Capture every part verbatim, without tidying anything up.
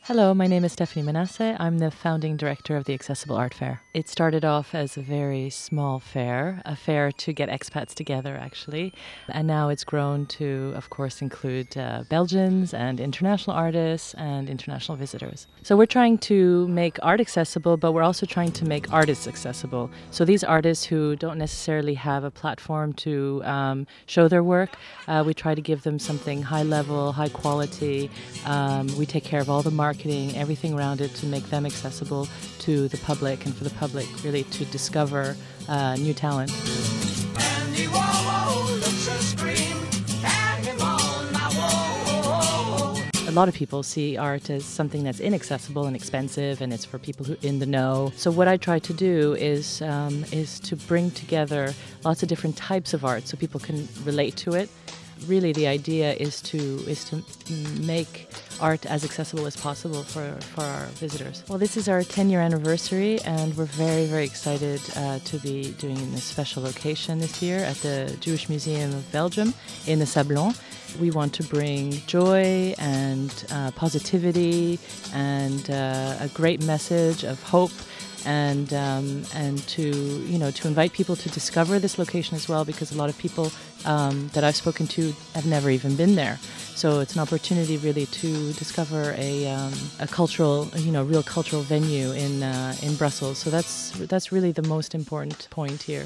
Hello, my name is Stephanie Manasse. I'm the founding director of the Accessible Art Fair. It started off as a very small fair, a fair to get expats together, actually. And now it's grown to, of course, include uh, Belgians and international artists and international visitors. So we're trying to make art accessible, but we're also trying to make artists accessible. So these artists who don't necessarily have a platform to um, show their work, uh, we try to give them something high level, high quality. Um, we take care of all the marketing, everything around it to make them accessible to the public and for the public really to discover uh, new talent. Andy Warhol looks a scream, hang him on my wall. A lot of people see art as something that's inaccessible and expensive, and it's for people who in the know. So what I try to do is um, is to bring together lots of different types of art so people can relate to it. Really, the idea is to is to make art as accessible as possible for, for our visitors. Well, this is our ten-year anniversary, and we're very, very excited uh, to be doing this special location this year at the Jewish Museum of Belgium in the Sablon. We want to bring joy and uh, positivity and uh, a great message of hope, and um, and to you know to invite people to discover this location as well, because a lot of people um, that I've spoken to have never even been there. So it's an opportunity really to discover a um, a cultural you know real cultural venue in uh, in Brussels. So that's that's really the most important point here.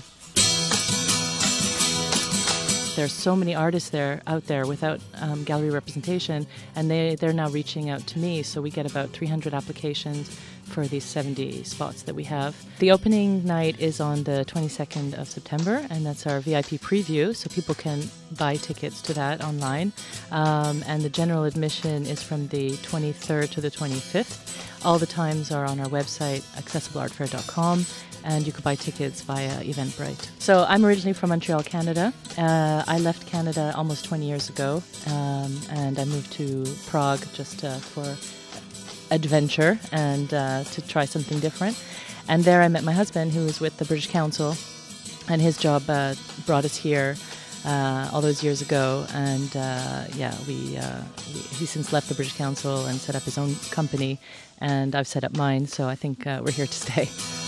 There's so many artists there out there without um, gallery representation, and they, they're now reaching out to me. So we get about three hundred applications for these seventy spots that we have. The opening night is on the twenty-second of September, and that's our V I P preview, so people can buy tickets to that online. Um, and the general admission is from the twenty-third to the twenty-fifth. All the times are on our website, accessible art fair dot com, and you could buy tickets via Eventbrite. So I'm originally from Montreal, Canada. Uh, I left Canada almost twenty years ago, um, and I moved to Prague just uh, for adventure and uh, to try something different. And there I met my husband, who was with the British Council, and his job uh, brought us here uh, all those years ago. And uh, yeah, we, uh, we he's since left the British Council and set up his own company, and I've set up mine, so I think uh, we're here to stay.